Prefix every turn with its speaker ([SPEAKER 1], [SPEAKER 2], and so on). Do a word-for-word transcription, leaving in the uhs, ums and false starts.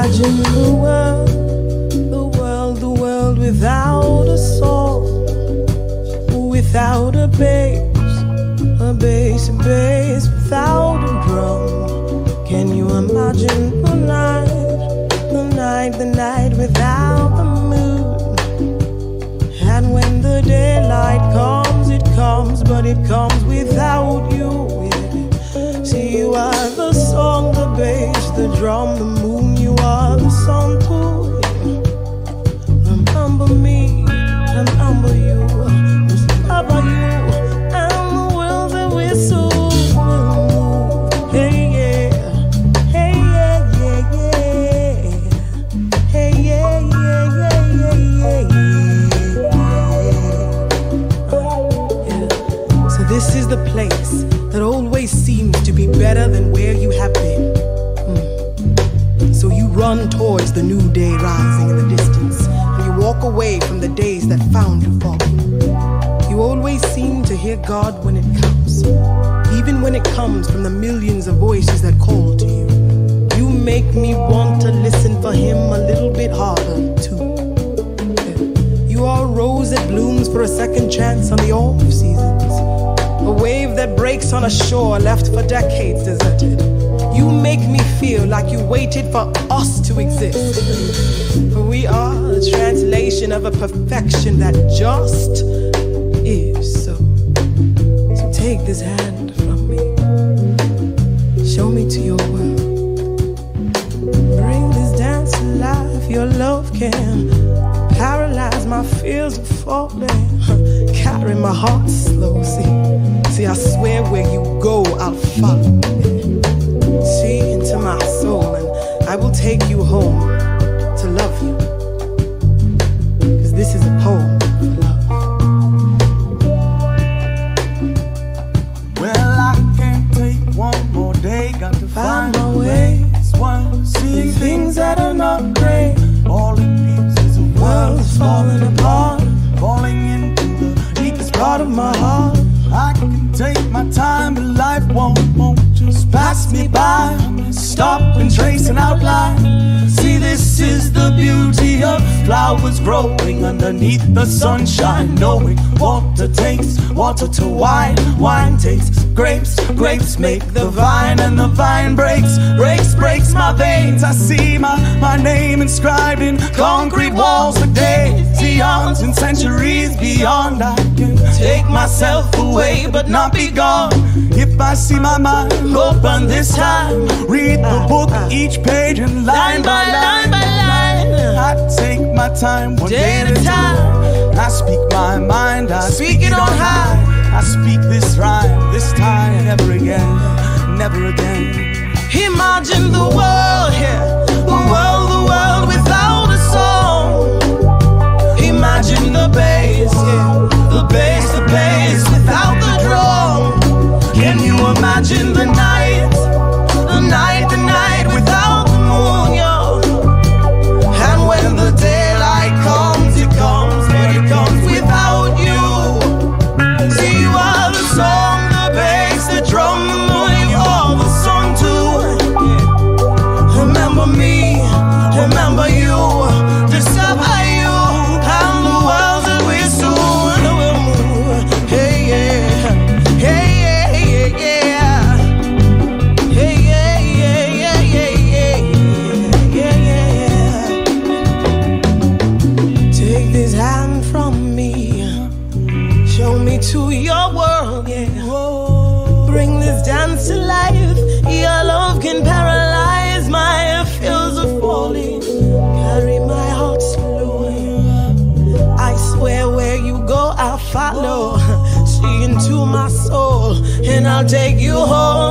[SPEAKER 1] Imagine the world, the world, the world without a soul, without a bass, a bass, a bass, without a drum. Can you imagine the night, the night, the night without the moon? And when the daylight comes, it comes, but it comes without you. See, you are the song, the bass, the drum, the moon. You are the song too. Remember me, remember you, remember you, and the world that we're so. Hey yeah, hey yeah, yeah, yeah. Hey yeah, yeah, yeah, yeah, yeah, yeah. So this is the place that always seems to be better than where you have been. Mm. So you run towards the new day rising in the distance, and you walk away from the days that found you falling. You always seem to hear God when it comes, even when it comes from the millions of voices that call to you. You make me want to listen for Him a little bit harder too. You are a rose that blooms for a second chance on the off seasons, a wave that breaks on a shore left for decades deserted. You make me feel like you waited for us to exist. For we are a translation of a perfection that just is. So, so take this hand from me, show me to your world, bring this dance to life. Your love can paralyze my fears of falling, carry my heart slow. See, see, I swear where you go, I'll follow. See into my soul, and I will take you home to love you. Cause this is a poem for love.
[SPEAKER 2] Well, I can't take one more day, got to find,
[SPEAKER 1] find my way.
[SPEAKER 2] One, seeing things that are not great. All it needs is a
[SPEAKER 1] World is falling apart,
[SPEAKER 2] falling into the deepest
[SPEAKER 1] part of my heart.
[SPEAKER 2] I can take my time, but life won't, won't just pass me by. Stop and trace an outline. See, this is the beauty of flowers growing underneath the sunshine. Knowing water takes water to wine, wine takes grapes, grapes make the vine, and the vine breaks, breaks, breaks my veins. I see my, my name inscribed in concrete walls for days, eons and centuries beyond. I can take myself away but not be gone. If I see my mind open this time, read the book, each page and line by line by line. I take my time one day at a time. I speak my mind, I speak it on high. I speak this rhyme, this time never again, never again.
[SPEAKER 1] Imagine the world here, the world, the world without a song. Imagine the bass, yeah, the bass, the bass without the drum. Can you imagine the night, the night, the night without the moon, yo? And when the daylight comes, it comes, but it comes without you. See, you are the song, the bass, the drum, the moon, you are the song too. Remember me, remember you, discover you, and the world that we soon will move. Hey yeah, hey yeah, yeah, yeah, hey yeah, yeah, yeah, yeah, yeah, yeah, yeah. Take this hand from me, show me to your world, yeah. Bring this dance to life. Your love can paralyze my fears of falling. Carry my heart slowly. I swear where you go, I'll follow. See into my soul, and I'll take you home.